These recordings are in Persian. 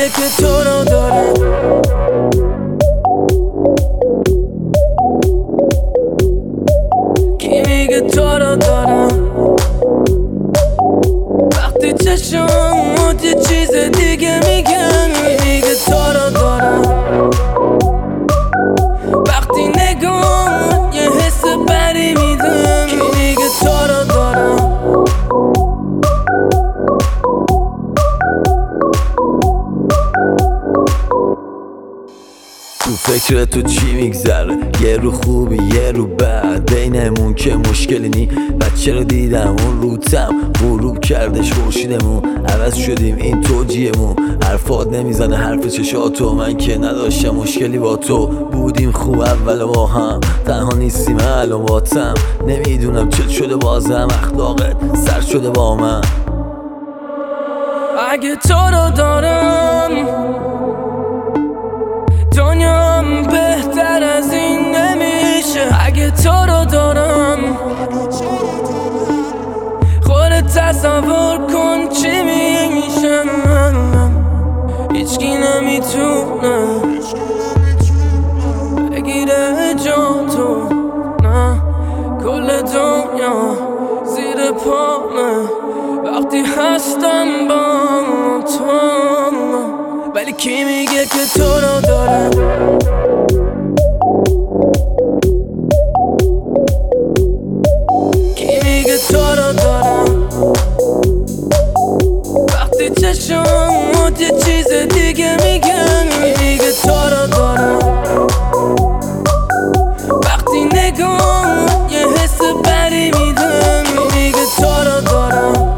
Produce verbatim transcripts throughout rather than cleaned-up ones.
که تو رو دارم. کی میگه تو رو دارم؟ وقتی چشمات یه چیز دیگه میگن. کی میگه تو رو دارم؟ وقتی نگاه یه حس بری میدم. کی میگه تو رو دارم؟ تو فکر تو چی میگذره؟ یه رو خوبی یه رو بد، بینمون که مشکلی نی. بچه رو دیدم اون روتم غروب کردش خورشیدمون، عوض شدیم این توجیهمون. حرفات نمیزنه حرف چشاتو، من که نداشتم مشکلی با تو. بودیم خوب اول با هم، تنها نیستیم الان باتم. نمیدونم چه شده بازم، اخلاقت سر شده با من. اگه تو رو دارم دنیام بهتر از این نمیشه. اگه تو رو دارم خودت تصور کن چی میشه. هیچکی نمیتونه بگیره جا تو، نه کل دنیا زیر پامه وقتی هستم با تو. ولی کی میگه که تو رو دارم؟ کی میگه تو رو دارم؟ وقتی چشمات یه چیز دیگه میگن. کی میگه تو رو دارم؟ وقتی نگاه یه حس بری میدم. کی میگه تو رو دارم؟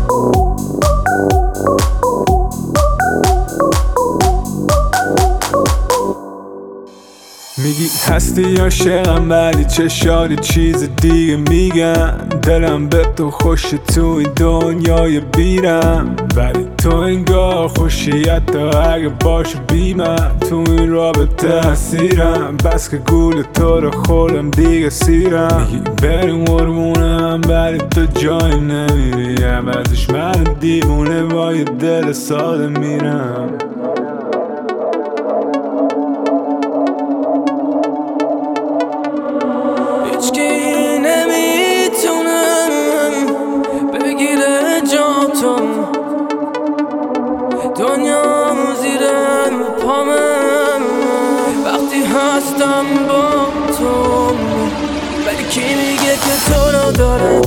میگی هستی عاشقم ولی چشاری چیز دیگه میگن. دلم به تو خوشه تو این دنیای بیرم، ولی تو انگار خوشی حتی اگه باشه بی من. تو این رابطه اسیرم، بس که گول تو رو خورم دیگه سیرم. میگی بریم قربونم ولی تو جایی نمیری، عوضش من دیوونه با یه دل ساده میرم. هیچکی نمیتونه بگیره جا تو، دنیا زیر پامه وقتی هستم با تو. ولی کی میگه که تو رو دارم؟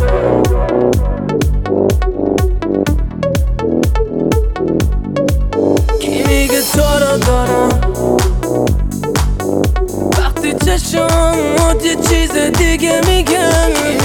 کی میگه تو رو دارم؟ وقتی چشمات یه چیز دیگه میگن.